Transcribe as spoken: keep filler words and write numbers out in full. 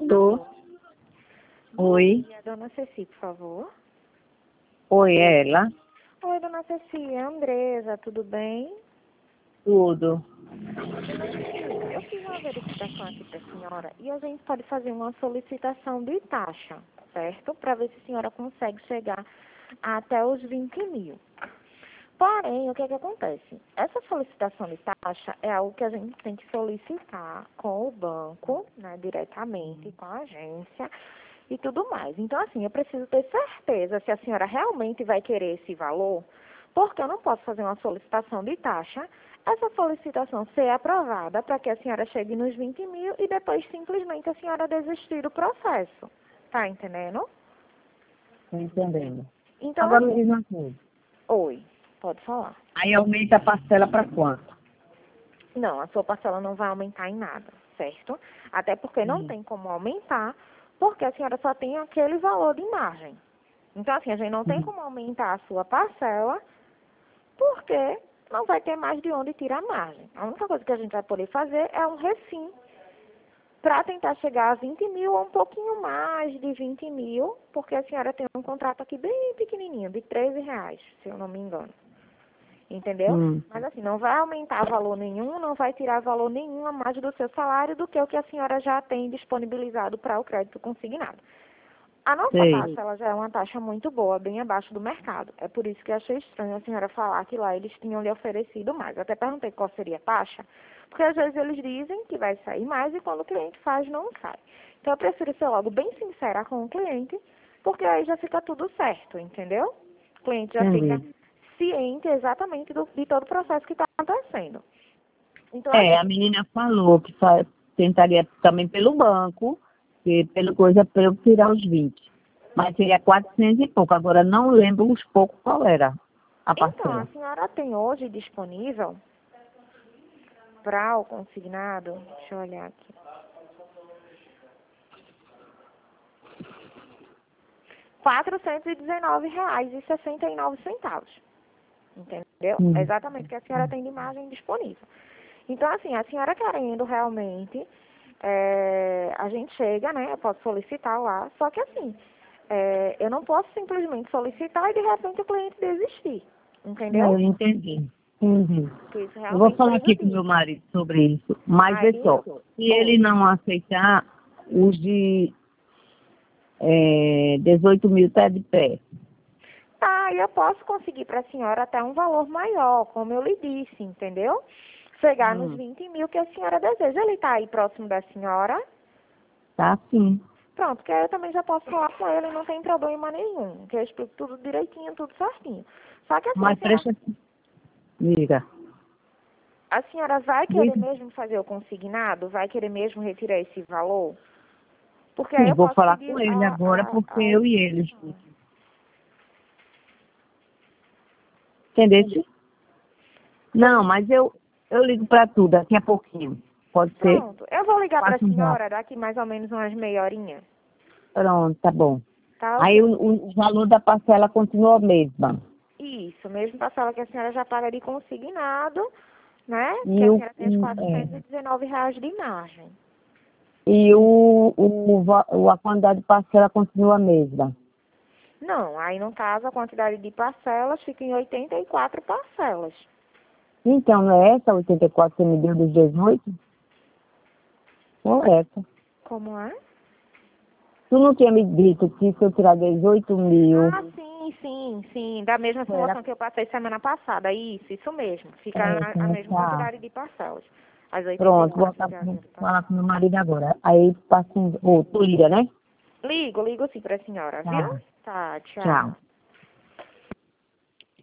Tô. Oi. E a dona Ceci, por favor. Oi, ela. Oi, dona Ceci, é a Andresa, tudo bem? Tudo. Dona Ceci, eu fiz uma verificação aqui para a senhora e a gente pode fazer uma solicitação de taxa, certo? Para ver se a senhora consegue chegar até os vinte mil. Porém, o que é que acontece? Essa solicitação de taxa é algo que a gente tem que solicitar com o banco, né, diretamente, com a agência e tudo mais. Então, assim, eu preciso ter certeza se a senhora realmente vai querer esse valor, porque eu não posso fazer uma solicitação de taxa, essa solicitação ser aprovada para que a senhora chegue nos vinte mil e depois simplesmente a senhora desistir do processo. Tá entendendo? Tô entendendo. Então, Agora me assim, diz uma coisa. oi, pode falar. Aí aumenta a parcela para quanto? Não, a sua parcela não vai aumentar em nada, certo? Até porque não Hum. tem como aumentar, porque a senhora só tem aquele valor de margem. Então, assim, a gente não tem Hum. como aumentar a sua parcela, porque não vai ter mais de onde tirar a margem. A única coisa que a gente vai poder fazer é um refim para tentar chegar a vinte mil ou um pouquinho mais de vinte mil, porque a senhora tem um contrato aqui bem pequenininho, de treze reais, se eu não me engano. Entendeu? Hum. Mas assim, não vai aumentar valor nenhum, não vai tirar valor nenhum a mais do seu salário do que o que a senhora já tem disponibilizado para o crédito consignado. A nossa Sei. taxa, ela já é uma taxa muito boa, bem abaixo do mercado. É por isso que eu achei estranho a senhora falar que lá eles tinham lhe oferecido mais. Eu até perguntei qual seria a taxa, porque às vezes eles dizem que vai sair mais e quando o cliente faz, não sai. Então eu prefiro ser logo bem sincera com o cliente, porque aí já fica tudo certo, entendeu? O cliente já fica Entendi. ciente exatamente do, de todo o processo que está acontecendo. Então, É, a assim, menina falou que fa- tentaria também pelo banco, que pelo coisa para eu tirar os vinte. Mas seria quatrocentos e pouco. Agora não lembro os poucos qual era a então, a parcela. senhora tem hoje disponível para o consignado, deixa eu olhar aqui, quatrocentos e dezenove reais e sessenta e nove centavos. Entendeu? É Hum. exatamente o que a senhora tem de margem disponível. Então, assim, a senhora querendo realmente, é, a gente chega, né? Eu posso solicitar lá, só que assim, é, eu não posso simplesmente solicitar e de repente o cliente desistir. É, Entendeu? eu entendi. Entendi. Porque isso Eu vou realmente falar aqui com meu prejudica. marido sobre isso. Mas vê Aí, só, se ele oi. não aceitar, os de é, dezoito mil tá de pé. Tá, eu posso conseguir para a senhora até um valor maior, como eu lhe disse, entendeu? Chegar nos Hum. vinte mil que a senhora deseja. Ele está aí próximo da senhora? Tá sim. Pronto, que aí eu também já posso falar com ele, não tem problema nenhum. Que eu explico tudo direitinho, tudo certinho. Só que assim, a Mas senhora, presta Diga. a senhora vai querer Diga. mesmo fazer o consignado? Vai querer mesmo retirar esse valor? Porque aí Sim, eu vou posso falar pedir com ele a, agora, a, porque a eu e ele. execução. Entendeste? Não, mas eu, eu ligo pra tu daqui a pouquinho. Pode ser? Pronto, eu vou ligar para a Faço um zap. senhora daqui mais ou menos umas meia horinha. Pronto, tá bom. Tá Aí ok? o, o o valor da parcela continua a mesma. Isso, mesmo parcela que a senhora já paga de consignado, né? Que E a o, senhora tem os o- quatrocentos e é, dezenove reais de margem. e o, o, va- o- a quantidade de parcela continua a mesma. Não, aí no caso a quantidade de parcelas fica em oitenta e quatro parcelas. Então, não é essa oitenta e quatro que você me deu dos dezoito? Ou é essa? Como é? Tu não tinha me dito que se eu tirar dezoito mil, Ah, sim, sim, sim. Da mesma era simulação que eu passei semana passada. Isso, isso mesmo. Fica é, na- a mesma começar. quantidade de parcelas. As oitenta e Pronto, vou quatro botar- que a vou senhora falar passou. com meu marido agora. Aí passa um. Ô, tu liga, né? Ligo, ligo sim pra senhora, viu? Tá. Tá, tchau. Tchau.